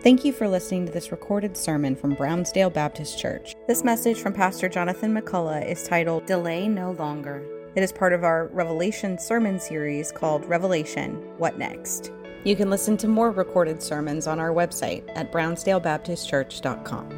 Thank you for listening to this recorded sermon from Brownsdale Baptist Church. This message from Pastor Jonathan McCullough is titled, Delay No Longer. It is part of our Revelation sermon series called Revelation, What Next? You can listen to more recorded sermons on our website at brownsdalebaptistchurch.com.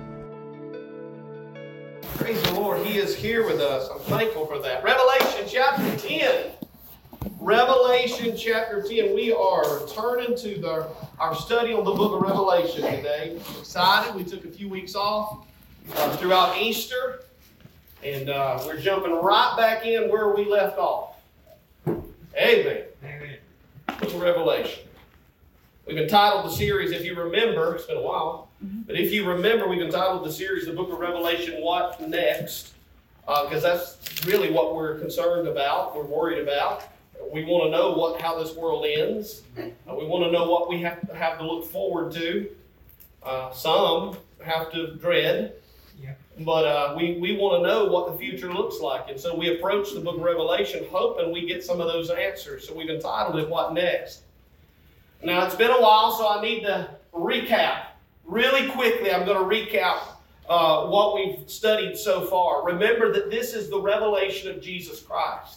Praise the Lord, He is here with us. I'm thankful for that. Revelation chapter 10. Revelation chapter 10. We are turning to our study on the book of Revelation today. I'm excited. We took a few weeks off throughout Easter. And we're jumping right back in where we left off. Amen. Book of Revelation. We've entitled the series, if you remember, it's been a while, but if you remember, we've entitled the series, the book of Revelation, What Next? Because that's really what we're concerned about, we're worried about. We want to know how this world ends. We want to know what we have to look forward to. Some have to dread. Yeah. But we want to know what the future looks like. And so we approach the book of Revelation hoping we get some of those answers. So we've entitled it, What Next? Now, it's been a while, so I need to recap. Really quickly, I'm going to recap what we've studied so far. Remember that this is the revelation of Jesus Christ.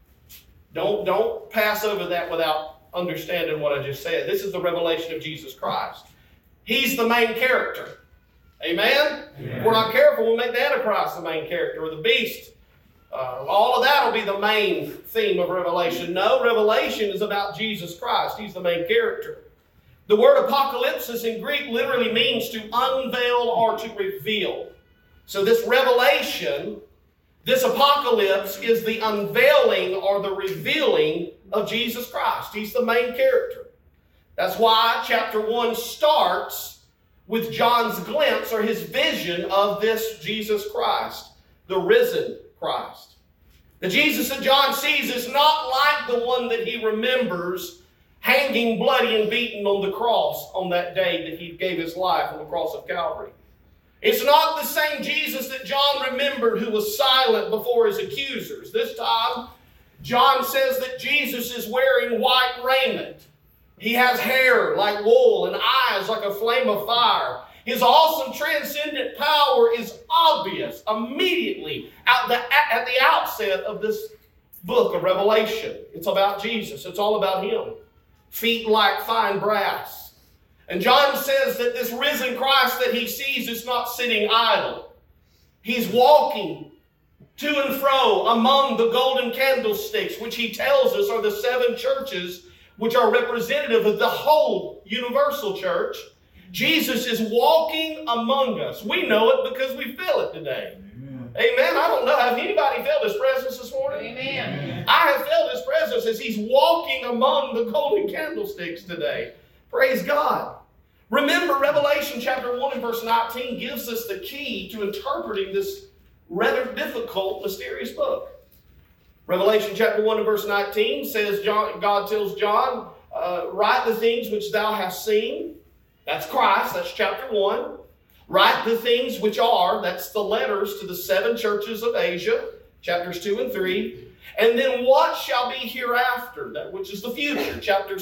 Don't pass over that without understanding what I just said. This is the revelation of Jesus Christ. He's the main character. Amen? If we're not careful, we'll make the Antichrist the main character, or the beast. All of that will be the main theme of Revelation. No, Revelation is about Jesus Christ. He's the main character. The word apocalypsis in Greek literally means to unveil or to reveal. So this revelation, this apocalypse, is the unveiling or the revealing of Jesus Christ. He's the main character. That's why chapter 1 starts with John's glimpse or his vision of this Jesus Christ, the risen Christ. The Jesus that John sees is not like the one that he remembers hanging bloody and beaten on the cross on that day that he gave his life on the cross of Calvary. It's not the same Jesus that John remembered who was silent before his accusers. This time, John says that Jesus is wearing white raiment. He has hair like wool and eyes like a flame of fire. His awesome transcendent power is obvious immediately at the outset of this book of Revelation. It's about Jesus. It's all about Him. Feet like fine brass. And John says that this risen Christ that he sees is not sitting idle. He's walking to and fro among the golden candlesticks, which he tells us are the 7 churches which are representative of the whole universal church. Jesus is walking among us. We know it because we feel it today. Amen. Amen. I don't know. Have anybody felt His presence this morning? Amen. I have felt His presence as He's walking among the golden candlesticks today. Praise God. Remember, Revelation chapter 1 and verse 19 gives us the key to interpreting this rather difficult, mysterious book. Revelation chapter 1 and verse 19 says, God tells John, write the things which thou hast seen. That's Christ, that's chapter 1. Write the things which are, that's the letters to the 7 churches of Asia, chapters 2 and 3. And then what shall be hereafter, that which is the future, chapter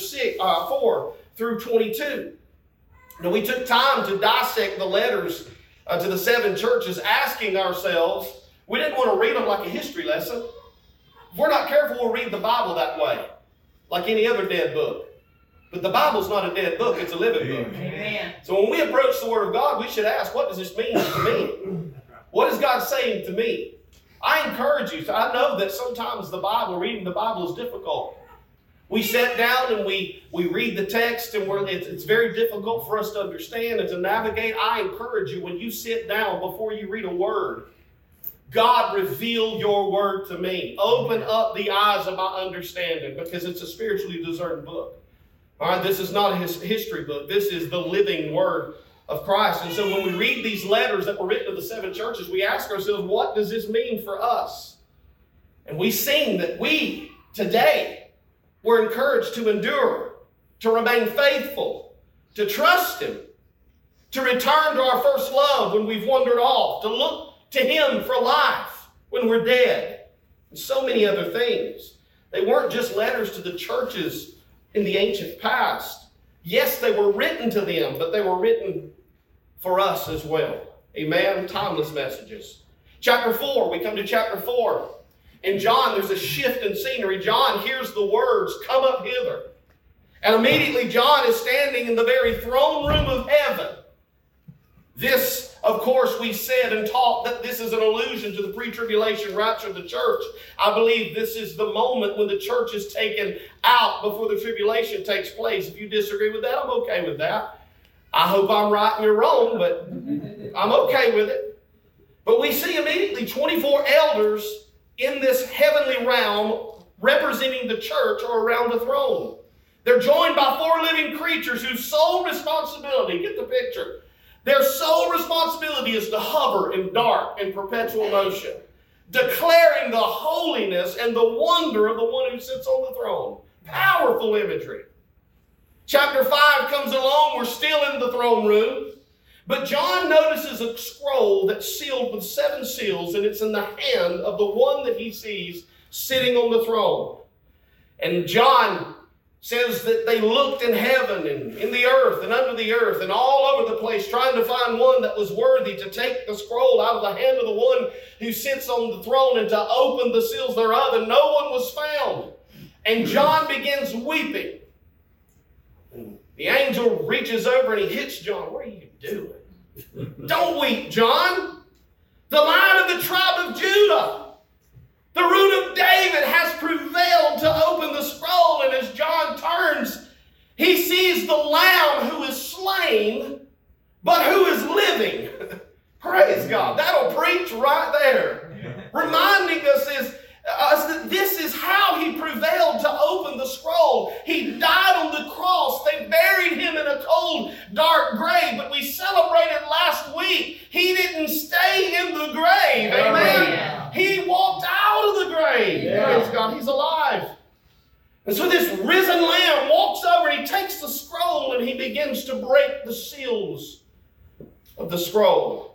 4 through 22. Now we took time to dissect the letters to the 7 churches, asking ourselves, we didn't want to read them like a history lesson. If we're not careful, we'll read the Bible that way, like any other dead book. But the Bible's not a dead book, it's a living book. Amen. So when we approach the Word of God, we should ask, what does this mean to me? What is God saying to me? I encourage you. I know that sometimes reading the Bible is difficult. We sit down and we read the text and it's very difficult for us to understand and to navigate. I encourage you, when you sit down before you read a word, God, reveal your word to me. Open up the eyes of my understanding, because it's a spiritually discerned book. All right, this is not a history book. This is the living word of Christ. And so when we read these letters that were written to the 7 churches, we ask ourselves, what does this mean for us? And we sing that we, today, were encouraged to endure, to remain faithful, to trust Him, to return to our first love when we've wandered off, to look to Him for life when we're dead, and so many other things. They weren't just letters to the churches in the ancient past. Yes, they were written to them, but they were written for us as well. Amen? Timeless messages. Chapter 4, we come to chapter 4. In John, there's a shift in scenery. John hears the words, "Come up hither." And immediately John is standing in the very throne room of heaven. This, of course, we said and taught that this is an allusion to the pre-tribulation rapture of the church. I believe this is the moment when the church is taken out before the tribulation takes place. If you disagree with that, I'm okay with that. I hope I'm right and you're wrong, but I'm okay with it. But we see immediately 24 elders in this heavenly realm representing the church are around the throne. They're joined by 4 living creatures whose sole responsibility, get the picture, their sole responsibility is to hover in dark and perpetual motion, declaring the holiness and the wonder of the one who sits on the throne. Powerful imagery. Chapter 5 comes along. We're still in the throne room. But John notices a scroll that's sealed with 7 seals, and it's in the hand of the one that he sees sitting on the throne. And John says that they looked in heaven and in the earth and under the earth and all over the place, trying to find one that was worthy to take the scroll out of the hand of the one who sits on the throne and to open the seals thereof, and no one was found. And John begins weeping. And the angel reaches over and he hits John. "What are you doing? Don't weep, John. The Lion of the tribe of Judah, the root of David, has prevailed to open the scroll." And as John turns, he sees the Lamb who is slain, but who is living. Praise God. That'll preach right there. Reminding us that this is how he prevailed to open the scroll. He died on the cross. They buried him in a cold, dark grave. But we celebrated last week, he didn't stay in the grave. Amen. He walked out of the grave. Praise God. He's alive. And so this risen Lamb walks over and he takes the scroll and he begins to break the seals of the scroll.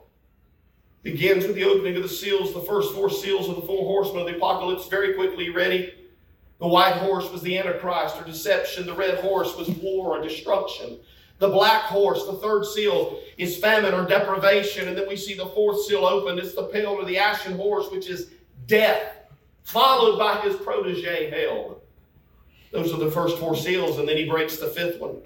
Begins with the opening of the seals, the first 4 seals of the 4 horsemen of the apocalypse. Very quickly ready. The white horse was the Antichrist, or deception. The red horse was war or destruction. The black horse, the 3rd seal, is famine or deprivation. And then we see the 4th seal opened. It's the pale or the ashen horse, which is death, followed by his protege, hell. Those are the first 4 seals, and then he breaks the 5th one.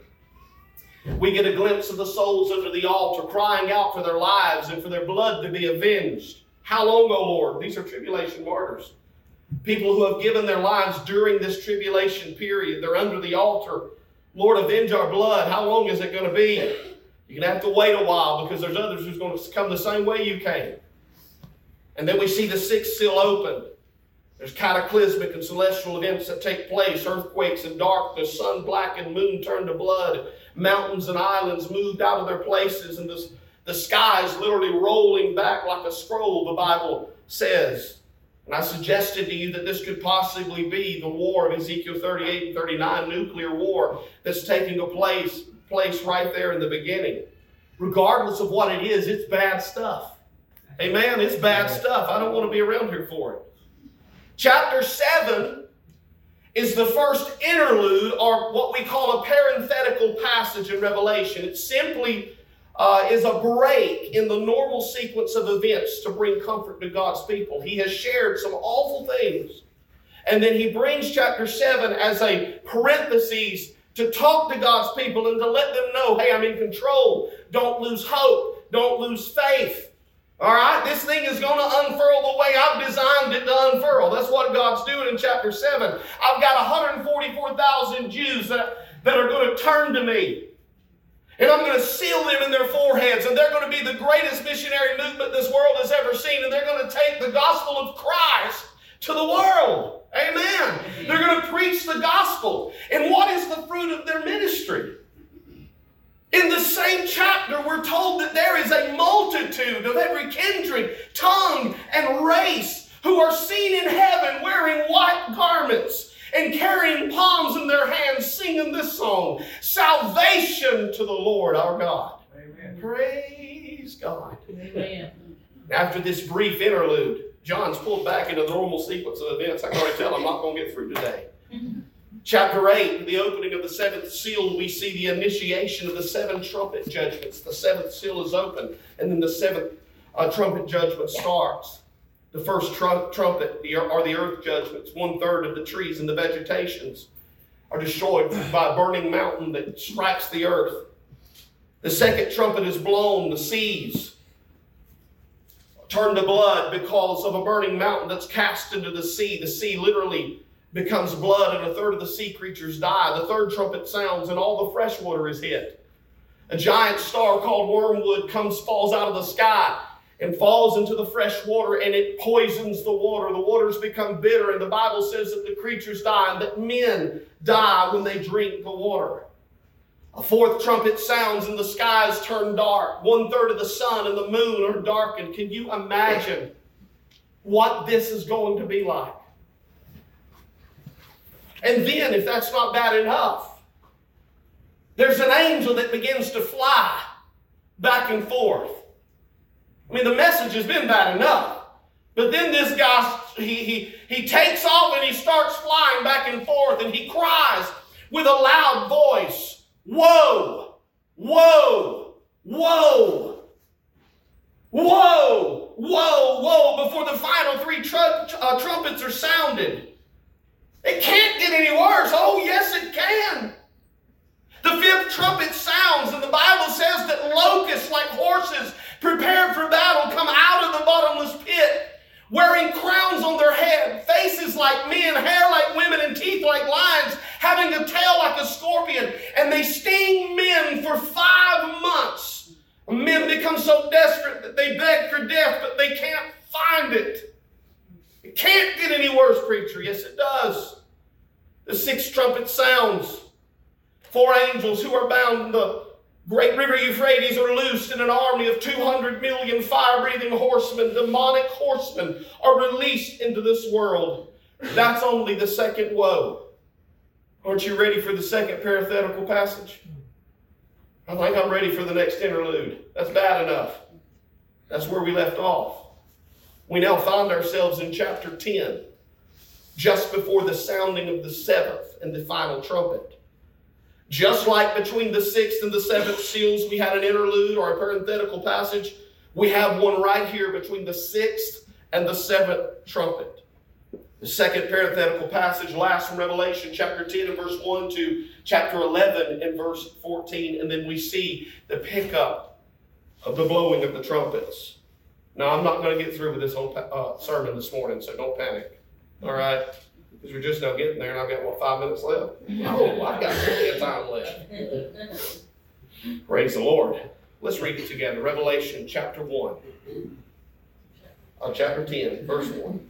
We get a glimpse of the souls under the altar crying out for their lives and for their blood to be avenged. How long, O Lord? These are tribulation martyrs. People who have given their lives during this tribulation period. They're under the altar. "Lord, avenge our blood." How long is it going to be? You're going to have to wait a while, because there's others who's going to come the same way you came. And then we see the 6th seal open. There's cataclysmic and celestial events that take place. Earthquakes and darkness, sun blackened, moon turned to blood. Mountains and islands moved out of their places, and the skies literally rolling back like a scroll, the Bible says. And I suggested to you that this could possibly be the war of Ezekiel 38 and 39, nuclear war that's taking place right there in the beginning. Regardless of what it is, it's bad stuff. Amen? It's bad stuff. I don't want to be around here for it. Chapter 7 is the first interlude, or what we call a parenthetical passage in Revelation. It simply is a break in the normal sequence of events to bring comfort to God's people. He has shared some awful things, and then he brings chapter 7 as a parenthesis to talk to God's people and to let them know, hey, I'm in control. Don't lose hope. Don't lose faith. All right, this thing is going to unfurl the way I've designed it to unfurl. That's what God's doing in chapter 7. I've got 144,000 Jews that are going to turn to me. And I'm going to seal them in their foreheads. And they're going to be the greatest missionary movement this world has ever seen. And they're going to take the gospel of Christ to the world. Amen. They're going to preach the gospel. And what is the fruit of their ministry? In the same chapter, we're told that there is a multitude of every kindred, tongue, and race who are seen in heaven wearing white garments and carrying palms in their hands, singing this song, "Salvation to the Lord our God." Amen. Praise God. Amen. After this brief interlude, John's pulled back into the normal sequence of events. I can already tell I'm not going to get through today. Chapter 8, the opening of the seventh seal, we see the initiation of the seven trumpet judgments. The seventh seal is open, and then the seventh trumpet judgment starts. The first trumpet are the earth judgments. 1/3 of the trees and the vegetations are destroyed by a burning mountain that strikes the earth. The second trumpet is blown. The seas turn to blood because of a burning mountain that's cast into the sea. The sea literally becomes blood, and 1/3 of the sea creatures die. The third trumpet sounds, and all the fresh water is hit. A giant star called wormwood falls out of the sky and falls into the fresh water, and it poisons the water. The waters become bitter, and the Bible says that the creatures die, and that men die when they drink the water. A fourth trumpet sounds, and the skies turn dark. 1/3 of the sun and the moon are darkened. Can you imagine what this is going to be like? And then, if that's not bad enough, there's an angel that begins to fly back and forth. I mean, the message has been bad enough. But then this guy, he takes off and he starts flying back and forth, and he cries with a loud voice, "Woe! Woe! Woe! Woe! Woe! Woe!" before the final three trumpets are sounded. It can't get any worse. Oh, yes, it can. The fifth trumpet sounds, and the Bible says that locusts like horses prepared for battle come out of the bottomless pit, wearing crowns on their head, faces like men, hair like women, and teeth like lions, having a tail like a scorpion, and they sting men for 5 months. Men become so desperate that they beg for death, but they can't find it. It can't get any worse, preacher. Yes, it does. The sixth trumpet sounds. 4 angels who are bound in the great river Euphrates are loosed, and an army of 200 million fire-breathing horsemen, demonic horsemen, are released into this world. That's only the second woe. Aren't you ready for the second parenthetical passage? I think I'm ready for the next interlude. That's bad enough. That's where we left off. We now find ourselves in chapter 10, just before the sounding of the seventh and the final trumpet. Just like between the sixth and the seventh seals, we had an interlude or a parenthetical passage. We have one right here between the sixth and the seventh trumpet. The second parenthetical passage lasts from Revelation chapter 10 and verse 1 to chapter 11 and verse 14. And then we see the pickup of the blowing of the trumpets. Now, I'm not going to get through with this whole sermon this morning, so don't panic. All right? Because we're just now getting there, and I've got, 5 minutes left? Oh, I've got plenty of time left. Praise the Lord. Let's read it together. Revelation chapter 1. Chapter 10, verse 1.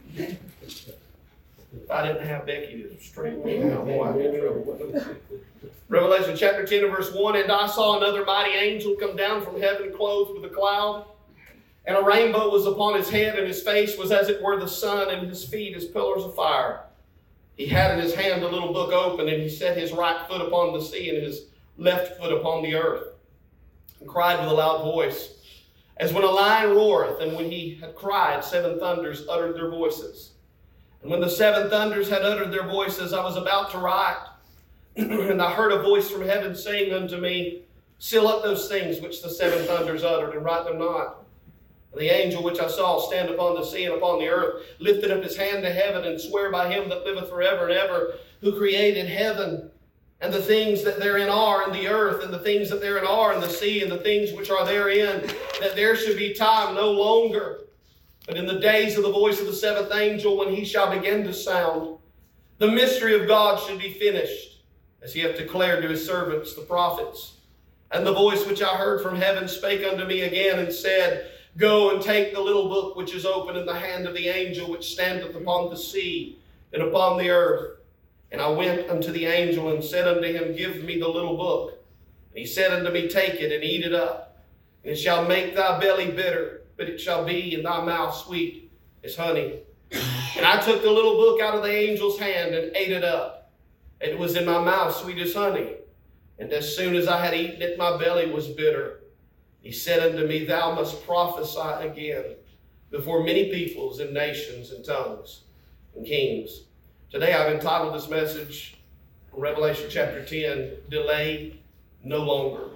If I didn't have Becky to straighten me out, boy, I'd be in trouble with them. Revelation chapter 10 and verse 1. And I saw another mighty angel come down from heaven, clothed with a cloud, and a rainbow was upon his head, and his face was as it were the sun, and his feet as pillars of fire. He had in his hand a little book open, and he set his right foot upon the sea and his left foot upon the earth, and cried with a loud voice, as when a lion roareth. And when he had cried, 7 thunders uttered their voices. And when the 7 thunders had uttered their voices, I was about to write, and I heard a voice from heaven saying unto me, Seal up those things which the 7 thunders uttered, and write them not. And the angel which I saw stand upon the sea and upon the earth lifted up his hand to heaven, and sware by him that liveth forever and ever, who created heaven and the things that therein are, and the earth and the things that therein are, and the sea and the things which are therein, that there should be time no longer. But in the days of the voice of the 7th angel, when he shall begin to sound, the mystery of God should be finished, as he hath declared to his servants the prophets. And the voice which I heard from heaven spake unto me again, and said, Go and take the little book which is open in the hand of the angel which standeth upon the sea and upon the earth. And I went unto the angel and said unto him, Give me the little book. And he said unto me, Take it and eat it up. And it shall make thy belly bitter, but it shall be in thy mouth sweet as honey. And I took the little book out of the angel's hand and ate it up. And it was in my mouth sweet as honey. And as soon as I had eaten it, my belly was bitter. He said unto me, Thou must prophesy again before many peoples and nations and tongues and kings. Today I've entitled this message, Revelation chapter 10, delay no longer.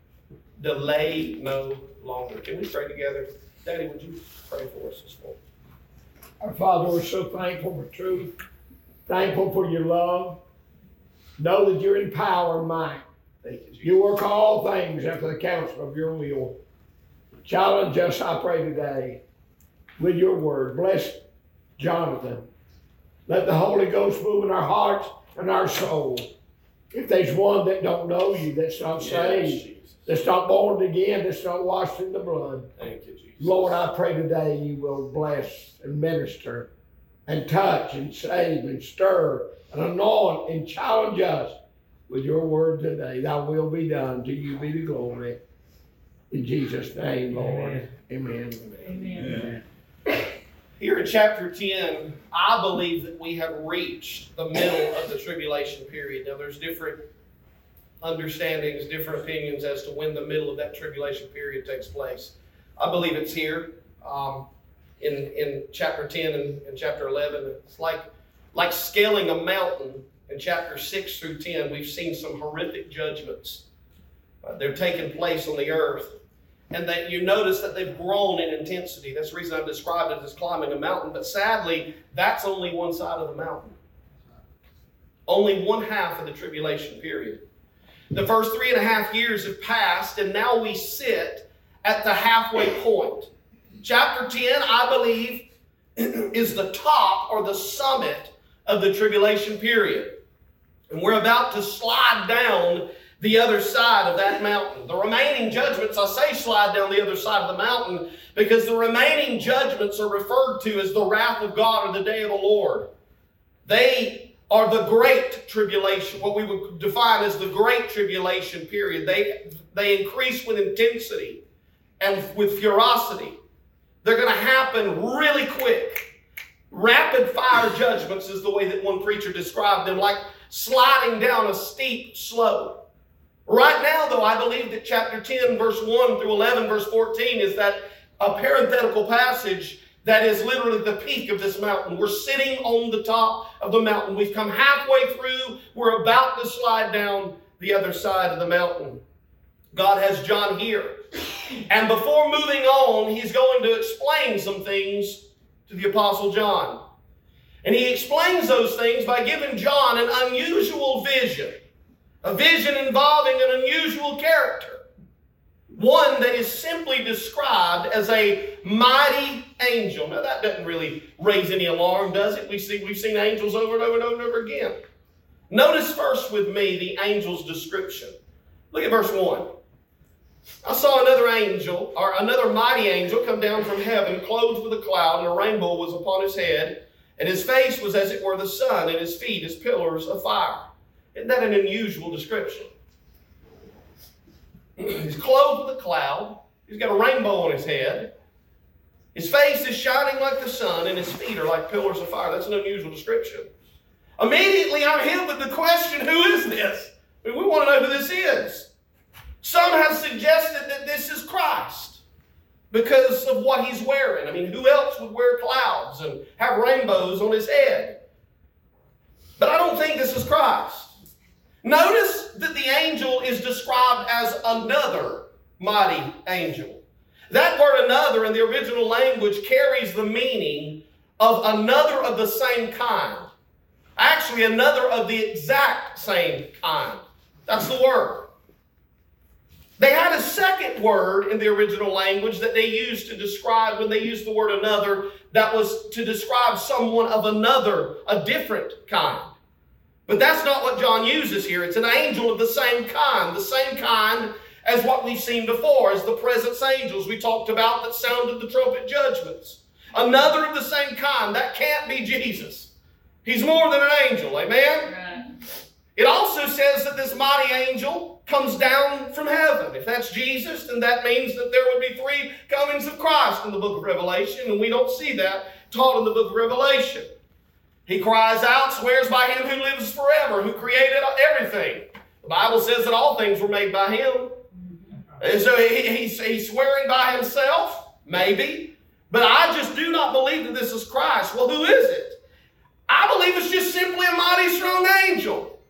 Delay no longer. Can we pray together? Daddy, would you pray for us this morning? Our Father, we're so thankful for truth, thankful for your love. Know that you're in power and might. Thank you, Jesus. You work all things after the counsel of your will. Challenge us, I pray today, with your word. Bless Jonathan. Let the Holy Ghost move in our hearts and our soul. If there's one that don't know you, that's not saved, that's not born again, that's not washed in the blood. Thank you, Jesus. Lord, I pray today you will bless and minister and touch and save and stir and anoint and challenge us with your word today. Thy will be done. To you be the glory. In Jesus' name, Lord. Amen. Amen. Here in chapter 10, I believe that we have reached the middle of the tribulation period. Now, there's different understandings, different opinions as to when the middle of that tribulation period takes place. I believe it's here in chapter 10 and chapter 11. It's like scaling a mountain. In chapter 6 through 10, we've seen some horrific judgments. They're taking place on the earth. And that you notice that they've grown in intensity. That's the reason I've described it as climbing a mountain. But sadly, that's only one side of the mountain. Only one half of the tribulation period. The first 3.5 years have passed, and now we sit at the halfway point. Chapter 10, I believe, is the top or the summit of the tribulation period. And we're about to slide down the other side of that mountain. The remaining judgments, I say slide down the other side of the mountain because the remaining judgments are referred to as the wrath of God or the day of the Lord. They are the great tribulation, what we would define as the great tribulation period. They increase with intensity and with ferocity. They're going to happen really quick. Rapid fire judgments is the way that one preacher described them, like sliding down a steep slope. Right now, though, I believe that chapter 10, verse 1 through 11, verse 14 is that a parenthetical passage that is literally the peak of this mountain. We're sitting on the top of the mountain. We've come halfway through. We're about to slide down the other side of the mountain. God has John here. And before moving on, he's going to explain some things to the Apostle John. And he explains those things by giving John an unusual vision. A vision involving an unusual character. One that is simply described as a mighty angel. Now that doesn't really raise any alarm, does it? We've seen angels over and over and over and over again. Notice first with me the angel's description. Look at verse 1. I saw another angel, or another mighty angel, come down from heaven, clothed with a cloud, and a rainbow was upon his head, and his face was as it were the sun, and his feet as pillars of fire. Isn't that an unusual description? He's clothed with a cloud. He's got a rainbow on his head. His face is shining like the sun, and his feet are like pillars of fire. That's an unusual description. Immediately I'm hit with the question, who is this? I mean, we want to know who this is. Some have suggested that this is Christ because of what he's wearing. I mean, who else would wear clouds and have rainbows on his head? But I don't think this is Christ. Notice that the angel is described as another mighty angel. That word another in the original language carries the meaning of another of the same kind. Actually, another of the exact same kind. That's the word. They had a second word in the original language that they used to describe, when they used the word another, that was to describe someone of another, a different kind. But that's not what John uses here. It's an angel of the same kind as what we've seen before, as the presence angels we talked about that sounded the trumpet judgments. Another of the same kind. That can't be Jesus. He's more than an angel, amen? Right. It also says that this mighty angel comes down from heaven. If that's Jesus, then that means that there would be 3 comings of Christ in the book of Revelation, and we don't see that taught in the book of Revelation. He cries out, swears by him who lives forever, who created everything. The Bible says that all things were made by him. And so he's swearing by himself, maybe. But I just do not believe that this is Christ. Well, who is it? I believe it's just simply a mighty strong angel.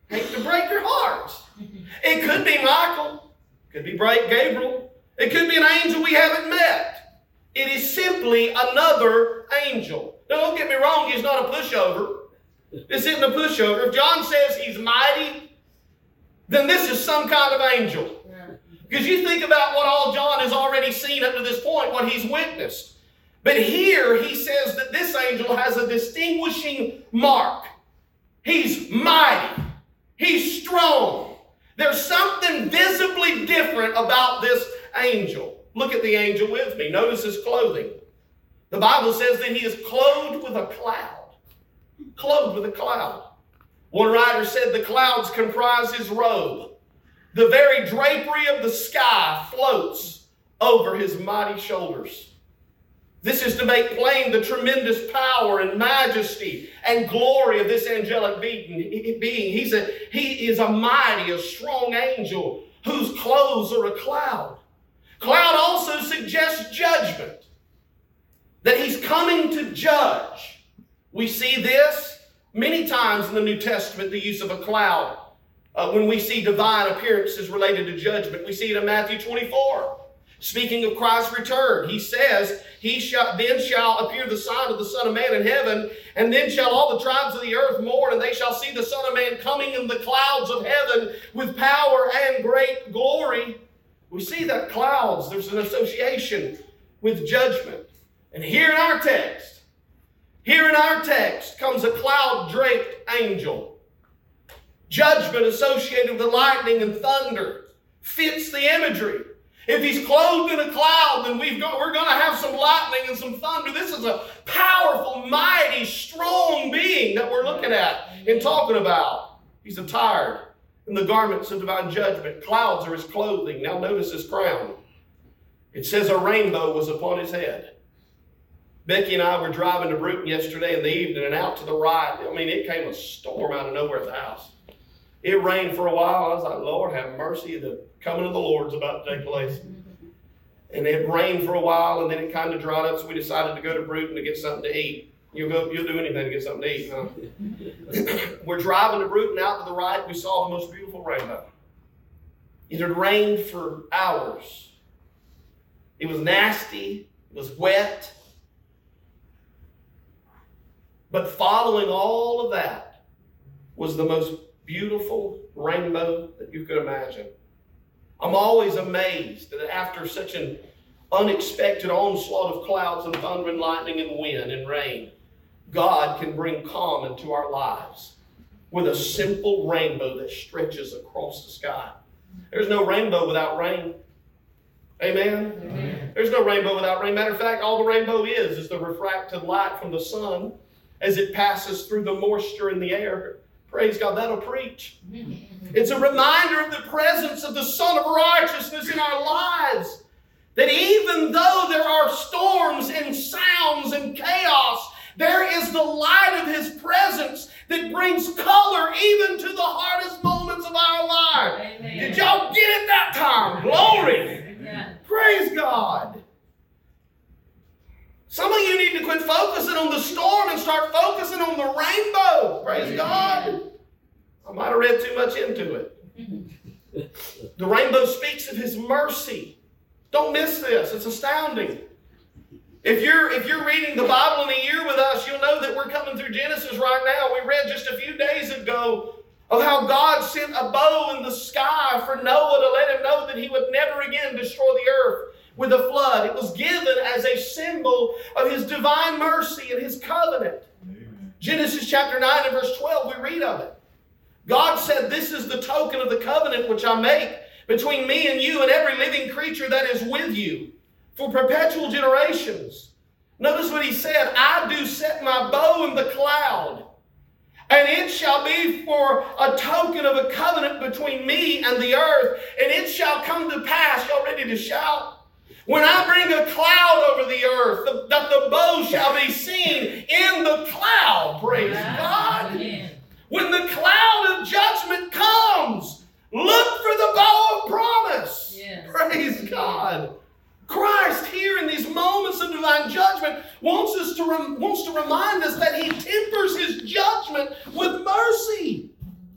hate to break your hearts. It could be Michael. It could be Gabriel. It could be an angel we haven't met. It is simply another angel. Now, don't get me wrong, he's not a pushover. This isn't a pushover. If John says he's mighty, then this is some kind of angel. Because you think about what all John has already seen up to this point, what he's witnessed. But here he says that this angel has a distinguishing mark. He's mighty. He's strong. There's something visibly different about this angel. Look at the angel with me. Notice his clothing. The Bible says that he is clothed with a cloud. Clothed with a cloud. One writer said the clouds comprise his robe. The very drapery of the sky floats over his mighty shoulders. This is to make plain the tremendous power and majesty and glory of this angelic being. He is a mighty, a strong angel whose clothes are a cloud. Cloud also suggests judgment, that he's coming to judge. We see this many times in the New Testament, the use of a cloud. When we see divine appearances related to judgment, we see it in Matthew 24. Speaking of Christ's return, he says, then shall appear the sign of the Son of Man in heaven, and then shall all the tribes of the earth mourn, and they shall see the Son of Man coming in the clouds of heaven with power and great glory. We see that clouds, there's an association with judgment. And here in our text comes a cloud-draped angel. Judgment associated with the lightning and thunder fits the imagery. If he's clothed in a cloud, then we're going to have some lightning and some thunder. This is a powerful, mighty, strong being that we're looking at and talking about. He's attired in the garments of divine judgment. Clouds are his clothing. Now notice his crown. It says a rainbow was upon his head. Becky and I were driving to Bruton yesterday in the evening, and out to the right, it came a storm out of nowhere at the house. It rained for a while. I was like, Lord, have mercy. The coming of the Lord's about to take place. And it rained for a while, and then it kind of dried up, so we decided to go to Bruton to get something to eat. You'll do anything to get something to eat, huh? We're driving to Bruton. Out to the right, we saw the most beautiful rainbow. It had rained for hours. It was nasty. It was wet. But following all of that was the most beautiful rainbow that you could imagine. I'm always amazed that after such an unexpected onslaught of clouds and thunder and lightning and wind and rain, God can bring calm into our lives with a simple rainbow that stretches across the sky. There's no rainbow without rain. Amen? Amen. There's no rainbow without rain. Matter of fact, all the rainbow is the refracted light from the sun as it passes through the moisture in the air. Praise God, that'll preach. It's a reminder of the presence of the Son of Righteousness in our lives. That even though there are storms and sounds and chaos, there is the light of His presence that brings color even to the hardest moments of our life. Amen. Did y'all get it that time? Glory. Amen. Praise God. Some of you need to quit focusing on the storm and start focusing on the rainbow. Praise God. I might have read too much into it. The rainbow speaks of His mercy. Don't miss this. It's astounding. If you're reading the Bible in a year with us, you'll know that we're coming through Genesis right now. We read just a few days ago of how God sent a bow in the sky for Noah to let him know that he would never again destroy the earth with a flood. It was given as a symbol of His divine mercy and His covenant. Amen. Genesis chapter 9 and verse 12, we read of it. God said, "This is the token of the covenant which I make between me and you and every living creature that is with you for perpetual generations." Notice what He said, "I do set my bow in the cloud, and it shall be for a token of a covenant between me and the earth, and it shall come to pass," y'all ready to shout? "When I bring a cloud over the earth, that the bow shall be seen in the cloud." Praise God. Amen. When the cloud of judgment comes, look for the bow of promise. Yes. Praise God. Christ here in these moments of divine judgment wants to remind us that He tempers His judgment with mercy.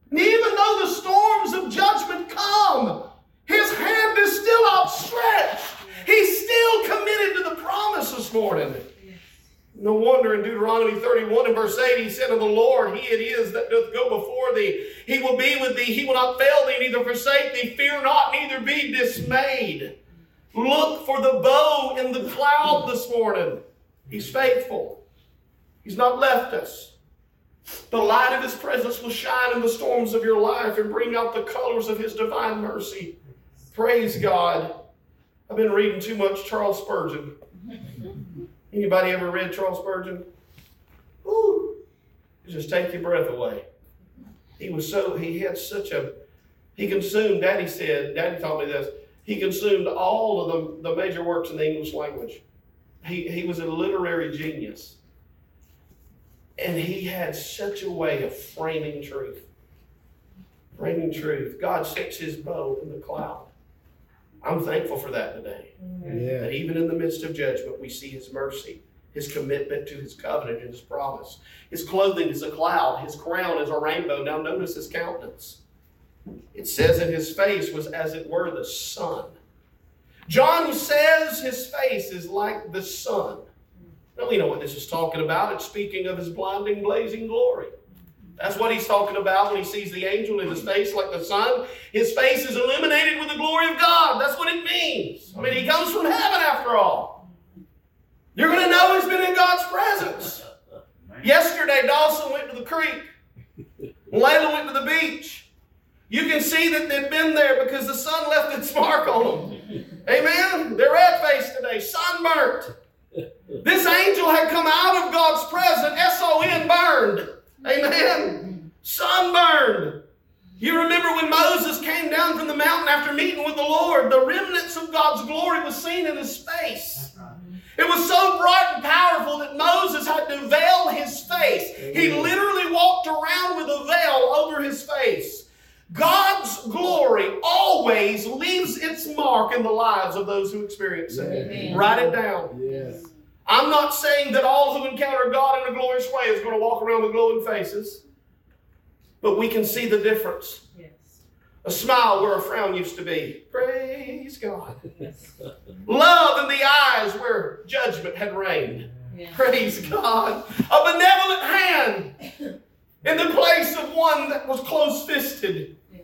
And even though the storms of judgment come, his hand is still outstretched. He's still committed to the promise this morning. No wonder in Deuteronomy 31 and verse 8, he said of the Lord, He it is that doth go before thee. He will be with thee. He will not fail thee, neither forsake thee. Fear not, neither be dismayed. Look for the bow in the cloud this morning. He's faithful. He's not left us. The light of His presence will shine in the storms of your life and bring out the colors of His divine mercy. Praise God. I've been reading too much Charles Spurgeon. Anybody ever read Charles Spurgeon? Woo! It just take your breath away. He consumed, Daddy taught me this, he consumed all of the major works in the English language. He was a literary genius. And he had such a way of framing truth. Framing truth. God sets His bow in the cloud. I'm thankful for that today. Yeah. That even in the midst of judgment, we see His mercy, His commitment to His covenant and His promise. His clothing is a cloud. His crown is a rainbow. Now notice His countenance. It says that His face was as it were the sun. John says His face is like the sun. Now we know what this is talking about. It's speaking of His blinding, blazing glory. That's what he's talking about when he sees the angel in his face like the sun. His face is illuminated with the glory of God. That's what it means. I mean, he comes from heaven after all. You're going to know he's been in God's presence. Yesterday, Dawson went to the creek. Layla went to the beach. You can see that they've been there because the sun left its mark on them. Amen? They're red-faced today, sunburnt. This angel had come out of God's presence, S-O-N, burned. Amen. Sunburned. You remember when Moses came down from the mountain after meeting with the Lord, the remnants of God's glory was seen in his face. It was so bright and powerful that Moses had to veil his face. He literally walked around with a veil over his face. God's glory always leaves its mark in the lives of those who experience it. Amen. Write it down. Yes. I'm not saying that all who encounter God in a glorious way is going to walk around with glowing faces. But we can see the difference. Yes. A smile where a frown used to be. Praise God. Yes. Love in the eyes where judgment had reigned. Yes. Praise God. A benevolent hand in the place of one that was close-fisted. Yes.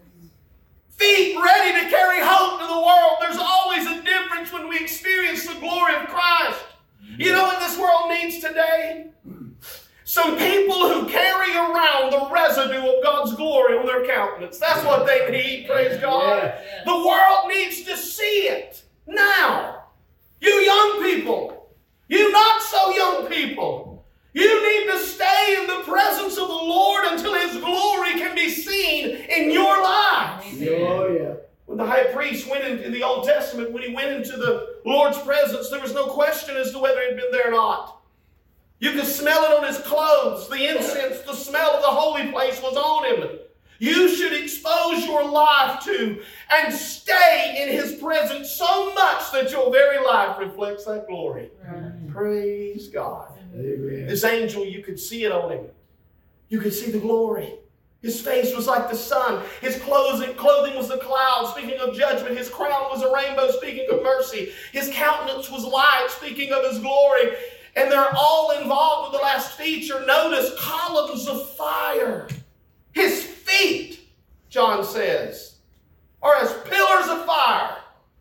Feet ready to carry hope to the world. There's always a difference when we experience the glory of Christ. You know what this world needs today? Some people who carry around the residue of God's glory on their countenance. That's what they need, praise God. Yeah. The world needs to see it now. You young people, you not so young people, you need to stay in the presence of the Lord until His glory can be seen in your life. Oh, yeah. When the high priest went into the Old Testament, when he went into the Lord's presence, there was no question as to whether he had been there or not. You could smell it on his clothes. The incense, the smell of the holy place was on him. You should expose your life to and stay in His presence so much that your very life reflects that glory. Right. Praise God. Amen. This angel, you could see it on him. You could see the glory. His face was like the sun. His clothing was the cloud, speaking of judgment. His crown was a rainbow, speaking of mercy. His countenance was light, speaking of His glory. And they're all involved with the last feature. Notice columns of fire. His feet, John says, are as pillars of fire.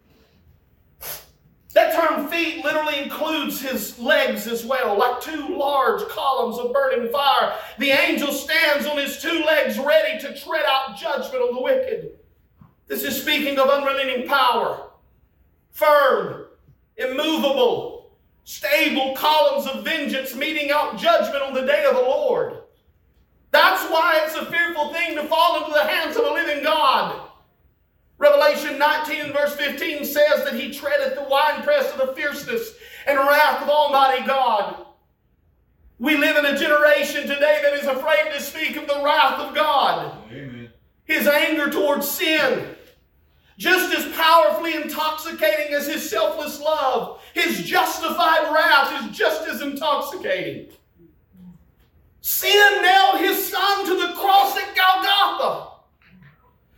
That term feet literally includes His legs as well, like two large columns of burning fire. The angel stands on his two legs ready to tread out judgment on the wicked. This is speaking of unrelenting power. Firm, immovable, stable columns of vengeance meting out judgment on the day of the Lord. That's why it's a fearful thing to fall into the hands of a living God. Revelation 19 and verse 15 says that He treadeth the winepress of the fierceness and wrath of Almighty God. We live in a generation today that is afraid to speak of the wrath of God. Amen. His anger towards sin. Just as powerfully intoxicating as His selfless love, His justified wrath is just as intoxicating. Sin nailed His Son to the cross at Golgotha.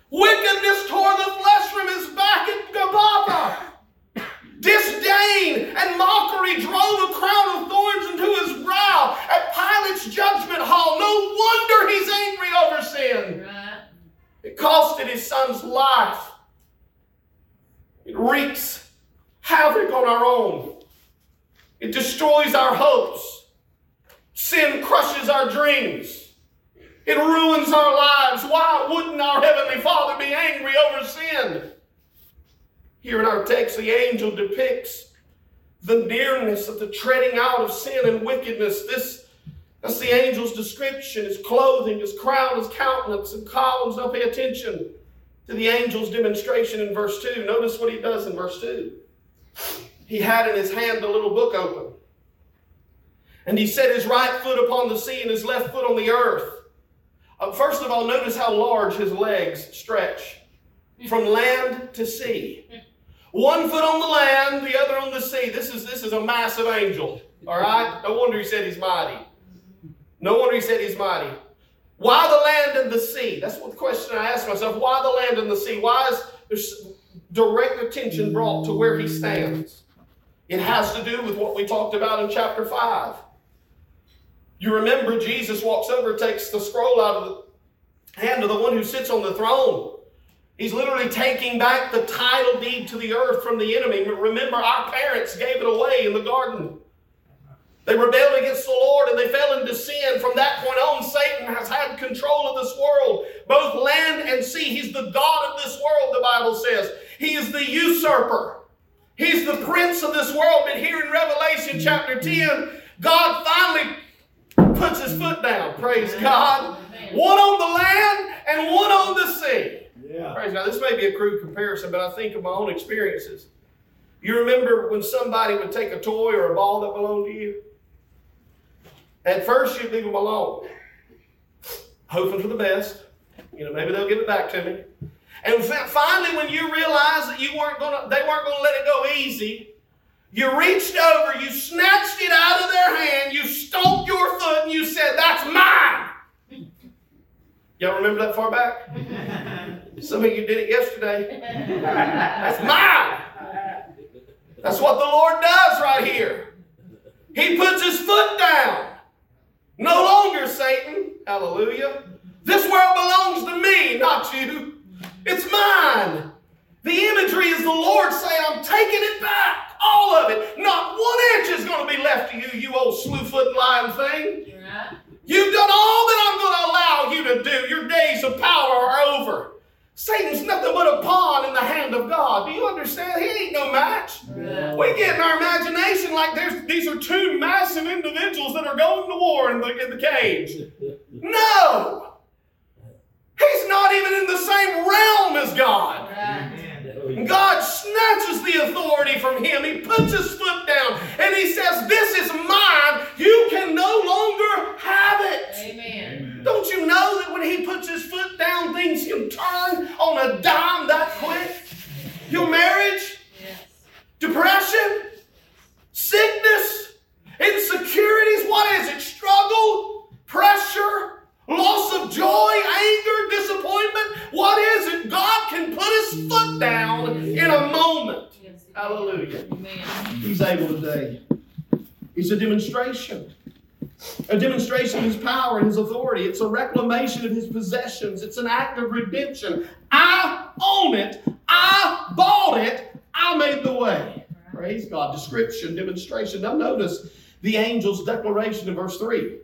Wickedness toward the flesh from his back at Gabbatha. Disdain and mockery drove a crown of thorns into his brow at Pilate's judgment hall. No wonder he's angry over sin. Right. It costed his son's life. It wreaks havoc on our own. It destroys our hopes. Sin crushes our dreams. It ruins our lives. Why wouldn't our Heavenly Father be angry over sin? Here in our text, the angel depicts the nearness of the treading out of sin and wickedness. That's the angel's description, his clothing, his crown, his countenance, and columns. Now pay attention to the angel's demonstration in verse 2. Notice what he does in verse 2. He had in his hand a little book open. And he set his right foot upon the sea and his left foot on the earth. First of all, notice how large his legs stretch from land to sea. One foot on the land, the other on the sea. This is a massive angel. All right? No wonder he said he's mighty. No wonder he said he's mighty. Why the land and the sea? That's what the question I ask myself. Why the land and the sea? Why is there direct attention brought to where he stands? It has to do with what we talked about in chapter 5. You remember Jesus walks over, takes the scroll out of the hand of the one who sits on the throne. He's literally taking back the title deed to the earth from the enemy. Remember, our parents gave it away in the garden. They rebelled against the Lord and they fell into sin. From that point on, Satan has had control of this world, both land and sea. He's the God of this world, the Bible says. He is the usurper. He's the prince of this world. But here in Revelation chapter 10, God finally puts his foot down. Praise God. One on the land and one on the sea. Yeah. Praise God. This may be a crude comparison, but I think of my own experiences. You remember when somebody would take a toy or a ball that belonged to you? At first, you'd leave them alone, hoping for the best. Maybe they'll give it back to me. And finally, when you realized that they weren't going to let it go easy, you reached over, you snatched it out of their hand, you stomped your foot, and you said, "That's mine." Y'all remember that far back? Some of you did it yesterday. That's mine. That's what the Lord does right here. He puts his foot down. No longer, Satan. Hallelujah. This world belongs to me, not you. It's mine. The imagery is the Lord saying, I'm taking it back. All of it. Not 1 inch is going to be left to you, you old slew-foot lying thing. Yeah. You've done all that I'm going to allow you to do. Your days of power are over. Satan's nothing but a pawn in the hand of God. Do you understand? He ain't no match. Yeah. We get in our imagination like these are two massive individuals that are going to war in the cage. No! He's not even in the same realm as God. God snatches the authority from him. He puts his foot down and he says, "This is mine. You can no longer have it." Amen. Don't you know that when he puts his foot down, things can turn on a dime that quick? Your marriage, depression, sickness, insecurities, what is it? Struggle, pressure, loss of joy, anger, disappointment. What is it? God can put his foot down in a moment. Hallelujah. He's able today. It's a demonstration. A demonstration of his power and his authority. It's a reclamation of his possessions. It's an act of redemption. I own it. I bought it. I made the way. Praise God. Description, demonstration. Now notice the angel's declaration in verse 3.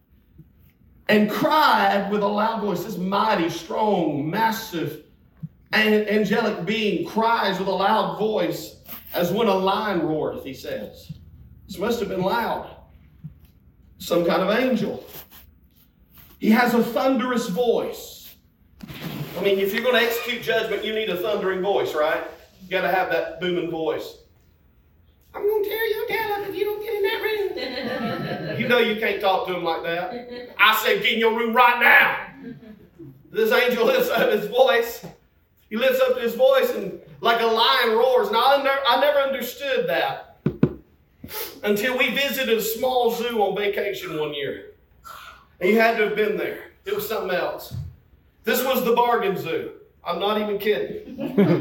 And cried with a loud voice. This mighty, strong, massive, angelic being cries with a loud voice as when a lion roareth, he says. This must have been loud. Some kind of angel. He has a thunderous voice. I mean, if you're going to execute judgment, you need a thundering voice, right? You got to have that booming voice. I'm going to tear your tail up if you don't get in that room. You know you can't talk to him like that. I said, get in your room right now. This angel lifts up his voice. He lifts up his voice and like a lion roars. Now, I never understood that until we visited a small zoo on vacation one year. And you had to have been there. It was something else. This was the bargain zoo. I'm not even kidding.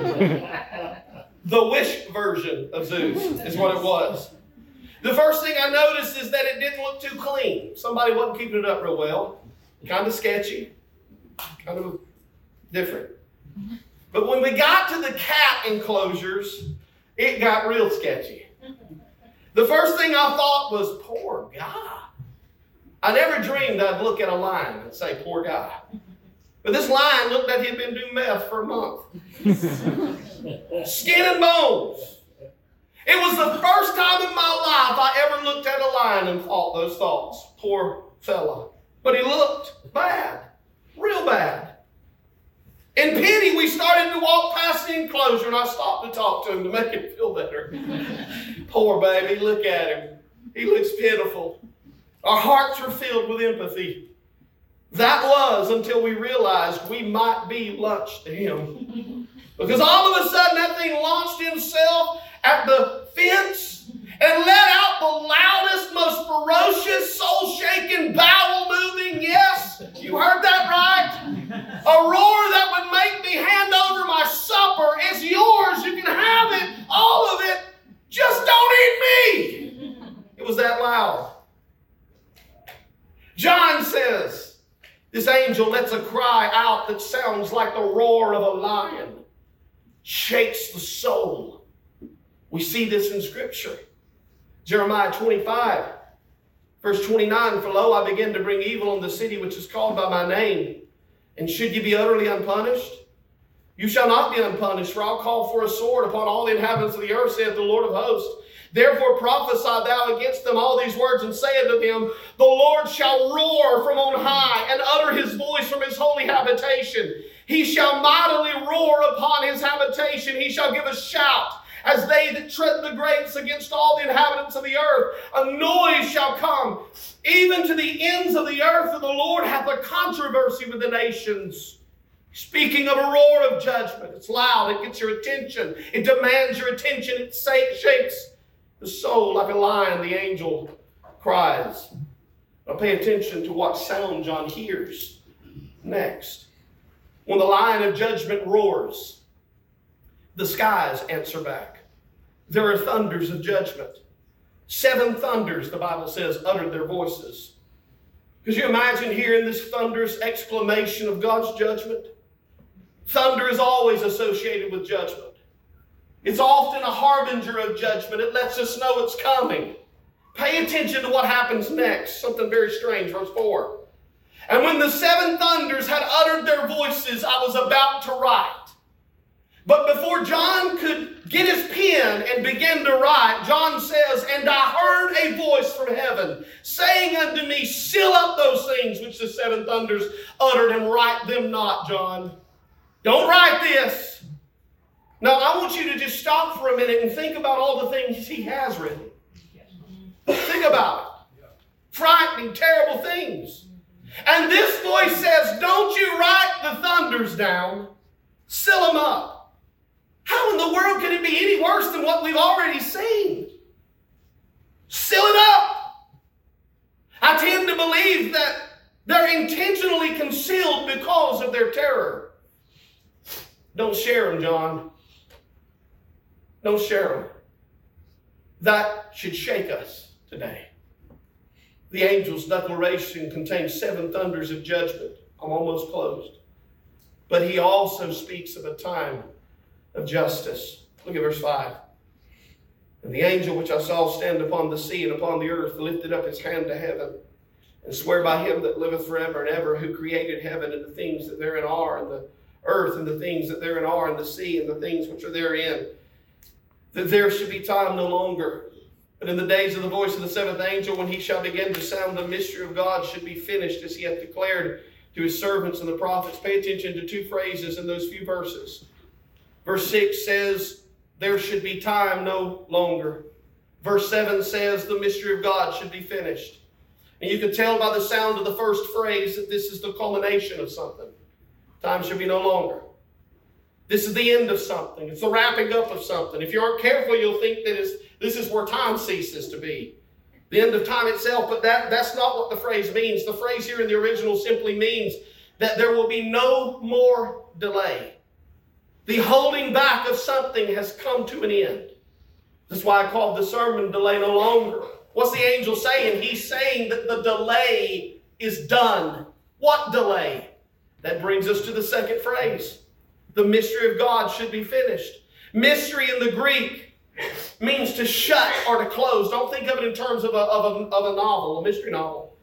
The Wish version of Zeus is what it was. The first thing I noticed is that it didn't look too clean. Somebody wasn't keeping it up real well. Kind of sketchy. Kind of different. But when we got to the cat enclosures, it got real sketchy. The first thing I thought was, poor guy. I never dreamed I'd look at a lion and say, poor guy. But this lion looked like he'd been doing meth for a month. Skin and bones. It was the first time in my life I ever looked at a lion and thought those thoughts. Poor fella. But he looked bad. Real bad. In pity, we started to walk past the enclosure, and I stopped to talk to him to make him feel better. Poor baby, look at him. He looks pitiful. Our hearts were filled with empathy. That was until we realized we might be lunch to him. Because all of a sudden, that thing launched himself at the fence and let out the loudest, most ferocious, soul-shaking, bowel-moving, yes, you heard that right, a roar that would make me hand over my supper. It's yours. You can have it, all of it. Just don't eat me. It was that loud. John says, this angel lets a cry out that sounds like the roar of a lion, shakes the soul. We see this in Scripture. Jeremiah 25, verse 29, for lo, I begin to bring evil on the city which is called by my name. And should you be utterly unpunished? You shall not be unpunished, for I'll call for a sword upon all the inhabitants of the earth, saith the Lord of hosts. Therefore prophesy thou against them all these words, and say unto them, the Lord shall roar from on high, and utter his voice from his holy habitation. He shall mightily roar upon his habitation. He shall give a shout, as they that tread the grapes against all the inhabitants of the earth. A noise shall come, even to the ends of the earth, for the Lord hath a controversy with the nations. Speaking of a roar of judgment, it's loud, it gets your attention, it demands your attention, it shakes the soul like a lion, the angel cries. Now pay attention to what sound John hears next. When the lion of judgment roars, the skies answer back. There are thunders of judgment. 7 thunders, the Bible says, uttered their voices. Could you imagine hearing this thunderous exclamation of God's judgment? Thunder is always associated with judgment. It's often a harbinger of judgment. It lets us know it's coming. Pay attention to what happens next. Something very strange. Verse 4. And when the 7 thunders had uttered their voices, I was about to write. But before John could get his pen and begin to write, John says, and I heard a voice from heaven, saying unto me, seal up those things which the 7 thunders uttered, and write them not, John. Don't write this. Now, I want you to just stop for a minute and think about all the things he has written. Think about it. Frightening, terrible things. And this voice says, don't you write the thunders down. Seal them up. How in the world can it be any worse than what we've already seen? Seal it up. I tend to believe that they're intentionally concealed because of their terror. Don't share them, John. Don't share them. That should shake us today. The angel's declaration contains 7 thunders of judgment. I'm almost closed. But he also speaks of a time of justice. Look at verse 5. And the angel which I saw stand upon the sea and upon the earth lifted up his hand to heaven, and swear by him that liveth forever and ever, who created heaven and the things that therein are, and the earth and the things that therein are, and the sea and the things which are therein, that there should be time no longer. But in the days of the voice of the 7th angel, when he shall begin to sound, the mystery of God should be finished, as he hath declared to his servants and the prophets. Pay attention to 2 phrases in those few verses. Verse 6 says, there should be time no longer. Verse 7 says, the mystery of God should be finished. And you can tell by the sound of the first phrase that this is the culmination of something. Time should be no longer. This is the end of something. It's the wrapping up of something. If you aren't careful, you'll think that this is where time ceases to be. The end of time itself, but that's not what the phrase means. The phrase here in the original simply means that there will be no more delay. The holding back of something has come to an end. That's why I called the sermon Delay No Longer. What's the angel saying? He's saying that the delay is done. What delay? That brings us to the second phrase. The mystery of God should be finished. Mystery in the Greek means to shut or to close. Don't think of it in terms of a novel, a mystery novel.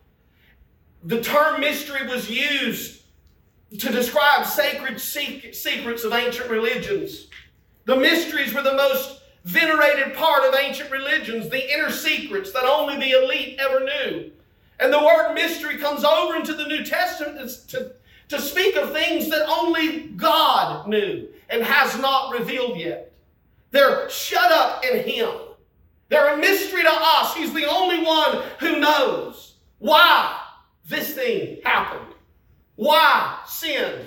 The term mystery was used to describe sacred secrets of ancient religions. The mysteries were the most venerated part of ancient religions, the inner secrets that only the elite ever knew. And the word mystery comes over into the New Testament to speak of things that only God knew and has not revealed yet. They're shut up in Him. They're a mystery to us. He's the only one who knows why this thing happened. Why sin?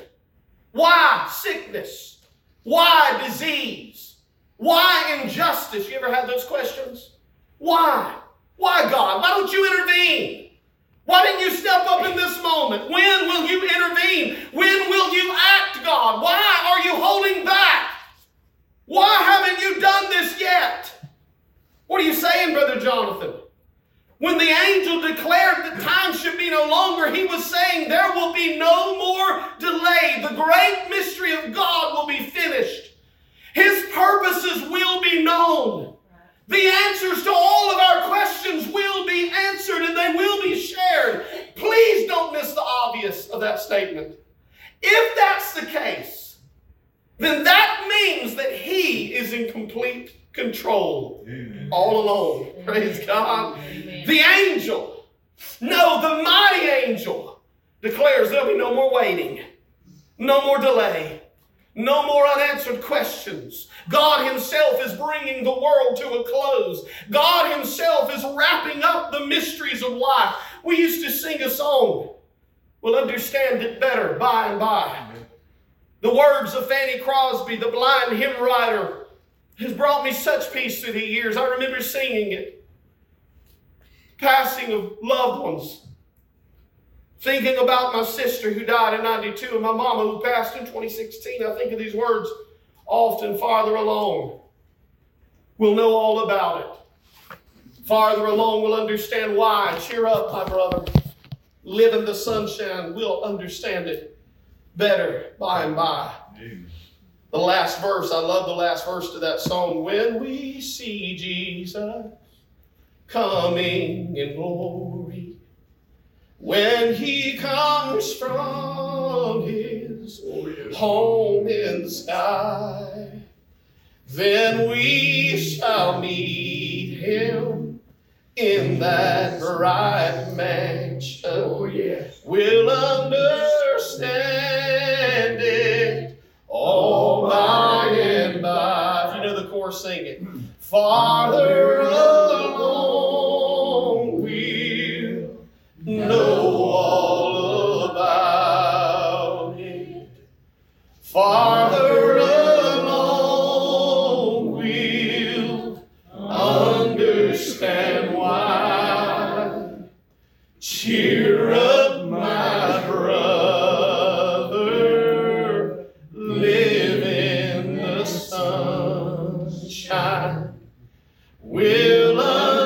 Why sickness? Why disease? Why injustice? You ever had those questions? Why? Why, God? Why don't you intervene? Why didn't you step up in this moment? When will you intervene? When will you act, God? Why are you holding back? Why haven't you done this yet? What are you saying, Brother Jonathan? When the angel declared that time should be no longer, he was saying there will be no more delay. The great mystery of God will be finished. His purposes will be known. The answers to all of our questions will be answered and they will be shared. Please don't miss the obvious of that statement. If that's the case, then that means that He is in complete control. Amen. All alone. Amen. Praise God. Amen. The angel, no, the mighty angel declares there'll be no more waiting, no more delay, no more unanswered questions. God Himself is bringing the world to a close. God Himself is wrapping up the mysteries of life. We used to sing a song, we'll understand it better by and by. The words of Fanny Crosby, the blind hymn writer, has brought me such peace through the years. I remember singing it. Passing of loved ones. Thinking about my sister who died in 92 and my mama who passed in 2016. I think of these words often. Farther along, we'll know all about it. Farther along, we'll understand why. Cheer up, my brother. Live in the sunshine. We'll understand it better by and by. Amen. The last verse, I love the last verse to that song. When we see Jesus coming in glory, when He comes from His home in the sky, then we shall meet Him in that bright mansion. Oh, yes. We'll understand it all by and by. If you know the chorus, sing it. Farther along we'll know all about it. Farther along we'll understand why. Cheer up, my brother, live in the sunshine. We'll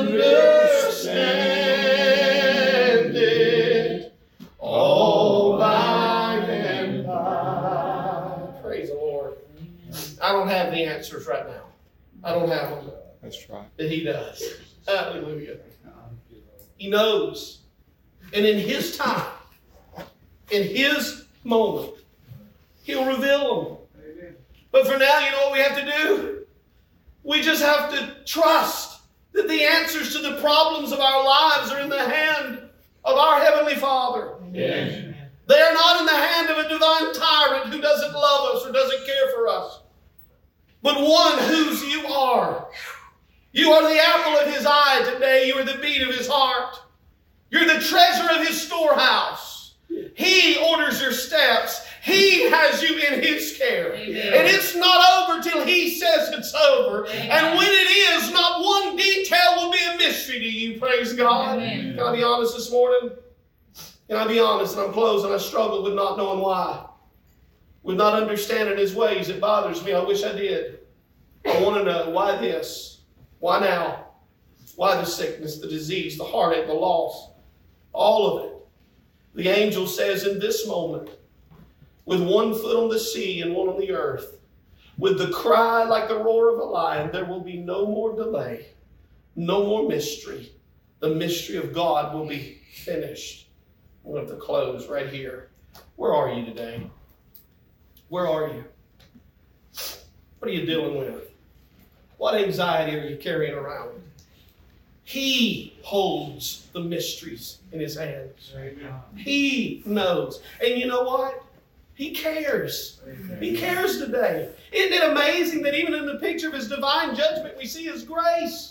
understand it all by and by. Praise the Lord. I don't have the answers right now. I don't have them. That's right. But He does. Hallelujah. He knows. And in His time, in His moment, He'll reveal them. But for now, you know what we have to do? We just have to trust that the answers to the problems of our lives are in the hand of our Heavenly Father. Yes. They are not in the hand of a divine tyrant who doesn't love us or doesn't care for us, but one whose you are. You are the apple of His eye today. You are the beat of His heart. You're the treasure of His storehouse. He orders your steps. He has you in His care. Amen. And it's not over till He says it's over. Amen. And when it is, not one detail will be a mystery to you. Praise God. Amen. Can I be honest this morning? Can I be honest? And I'm closing. I struggle with not knowing why. with not understanding his ways. It bothers me. I wish I did. I want to know why this, why now, why the sickness, the disease, the heartache, the loss, all of it. The angel says in this moment, with one foot on the sea and one on the earth, with the cry like the roar of a lion, there will be no more delay, no more mystery. The mystery of God will be finished. I'm going to have to close right here. Where are you today? Where are you? What are you dealing with? What anxiety are you carrying around? He holds the mysteries in his hands. He knows. And you know what? He cares. He cares today. Isn't it amazing that even in the picture of his divine judgment, we see his grace?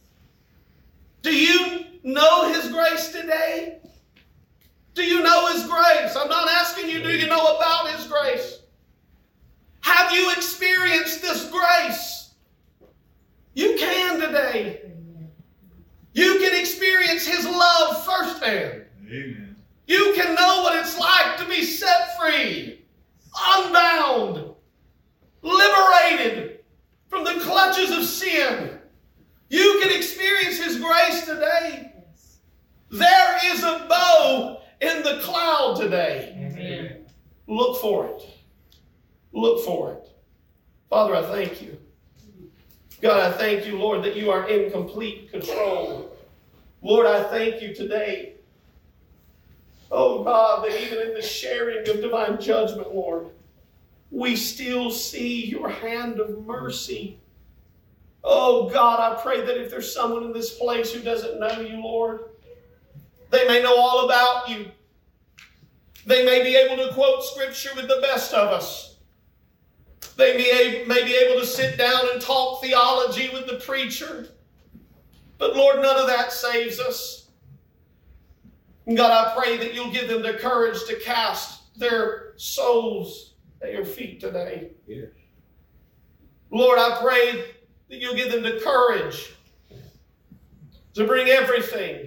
Do you know his grace today? Do you know his grace? I'm not asking you, do you know about his grace? Have you experienced this grace? You can today. You can experience his love firsthand. Amen. You can know what it's like to be set free, unbound, liberated from the clutches of sin. You can experience his grace today. There is a bow in the cloud today. Amen. Look for it. Look for it. Father, I thank you. God, I thank you, Lord, that you are in complete control. Lord, I thank you today. Oh, God, that even in the sharing of divine judgment, Lord, we still see your hand of mercy. Oh, God, I pray that if there's someone in this place who doesn't know you, Lord, they may know all about you. They may be able to quote Scripture with the best of us. They may be able to sit down and talk theology with the preacher. But Lord, none of that saves us. And God, I pray that you'll give them the courage to cast their souls at your feet today. Yes. Lord, I pray that you'll give them the courage to bring everything,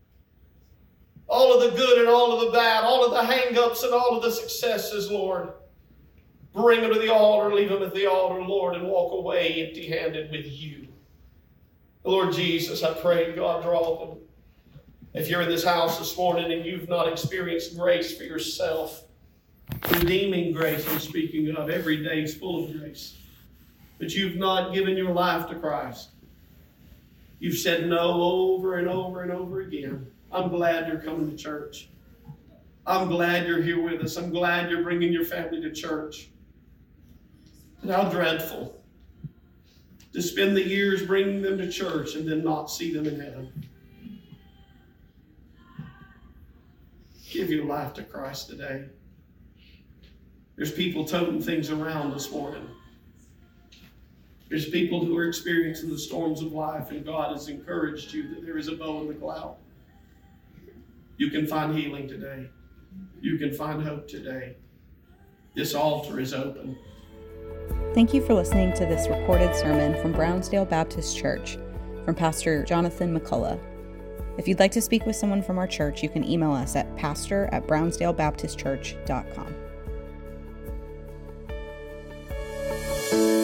all of the good and all of the bad, all of the hang-ups and all of the successes, Lord. Bring them to the altar, leave them at the altar, Lord, and walk away empty-handed with you. Lord Jesus, I pray, God, draw them. If you're in this house this morning and you've not experienced grace for yourself, redeeming grace I'm speaking of, every day is full of grace, but you've not given your life to Christ. You've said no over and over and over again. I'm glad you're coming to church. I'm glad you're here with us. I'm glad you're bringing your family to church. But how dreadful to spend the years bringing them to church and then not see them in heaven. Give your life to Christ today. There's people toting things around this morning. There's people who are experiencing the storms of life, and God has encouraged you that there is a bow in the cloud. You can find healing today. You can find hope today. This altar is open. Thank you for listening to this recorded sermon from Brownsdale Baptist Church from Pastor Jonathan McCullough. If you'd like to speak with someone from our church, you can email us at pastor@brownsdalebaptistchurch.com.